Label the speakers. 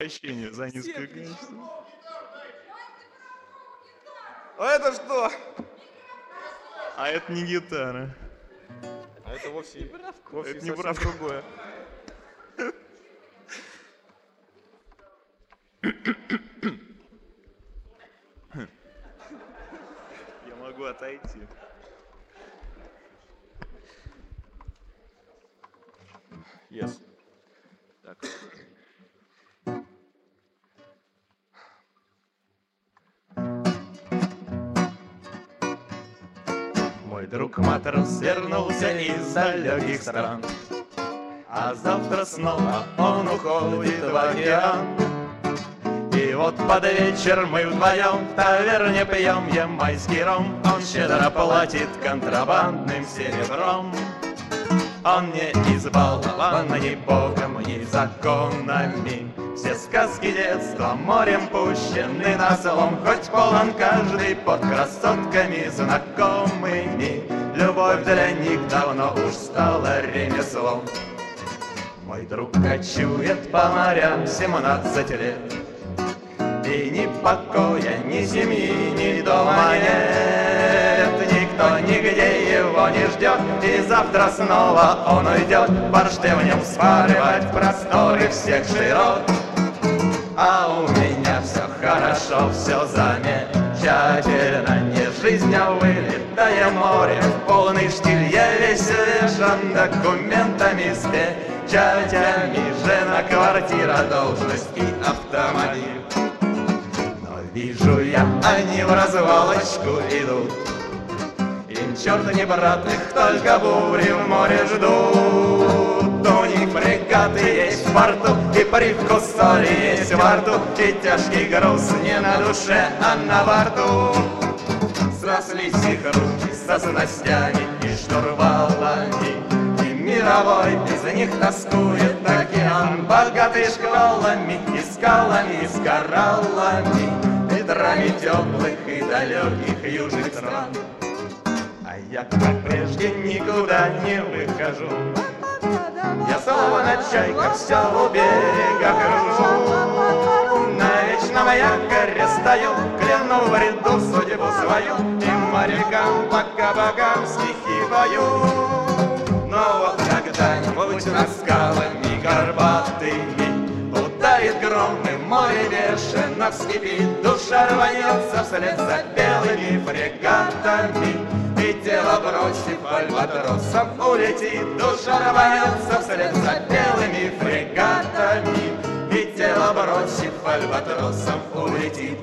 Speaker 1: Прощение за низкое качество.
Speaker 2: А это что?
Speaker 1: А это не гитара.
Speaker 2: А это вовсе
Speaker 1: Это не
Speaker 2: совсем
Speaker 1: правда.
Speaker 2: другое.
Speaker 1: Я могу отойти.
Speaker 2: Yes. Так.
Speaker 1: Мой друг матрос вернулся из далеких стран, а завтра снова он уходит в океан. И вот под вечер мы вдвоем в таверне пьем ямайский ром. Он щедро платит контрабандным серебром. Он не избалован ни богом, ни законами. Все сказки детства морем пущены на слом. Хоть полон каждый под красотками знакомыми, любовь для них давно уж стала ремеслом. Мой друг кочует по морям 17 лет, и ни покоя, ни семьи, ни дома нет. Никто нигде его не ждет, и завтра снова он уйдет форштевнем вспарывать просторы всех широт. А у меня все хорошо, все замечательно, не жизнь, а вылетая море в полный штиль. Я весь увешан документами с печатями, жена, квартира, должность и автомобиль. Вижу я, они в развалочку идут, им черт не брат, их только бури в море ждут. У них фрегаты есть в порту, и привкус соли есть во рту, и тяжкий груз не на душе, а на борту. Срослись их руки со снастями и штурвалами, и мировой из них тоскует океан, богатый шквалами и скалами, и с кораллами, ветрами теплых и далеких южных стран. А я, как прежде, никуда не выхожу, я словно чайка все у берега кружу. На вечном якоре стою, кляну в ряду судьбу свою, и морякам пока стихи пою. Но вот когда-нибудь над скалами горбатыми ударит гром, и море бешено вскипит, душа рванется вслед за белыми фрегатами, и тело бросив альбатросом улетит. Душа рванется вслед за белыми фрегатами, и тело бросив альбатросом улетит.